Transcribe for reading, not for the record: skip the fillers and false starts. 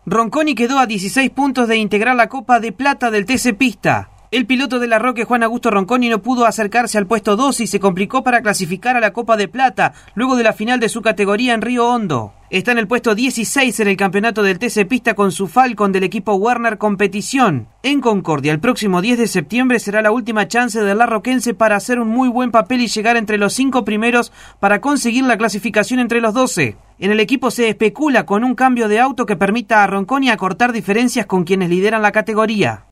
Ronconi quedó a 16 puntos de integrar la Copa de Plata del TC Pista. El piloto de la Roque, Juan Augusto Ronconi, no pudo acercarse al puesto 2 y se complicó para clasificar a la Copa de Plata, luego de la final de su categoría en Río Hondo. Está en el puesto 16 en el campeonato del TC Pista con su Falcon del equipo Werner Competición. En Concordia, el próximo 10 de septiembre será la última chance del larroquense para hacer un muy buen papel y llegar entre los 5 primeros para conseguir la clasificación entre los 12. En el equipo se especula con un cambio de auto que permita a Ronconi acortar diferencias con quienes lideran la categoría.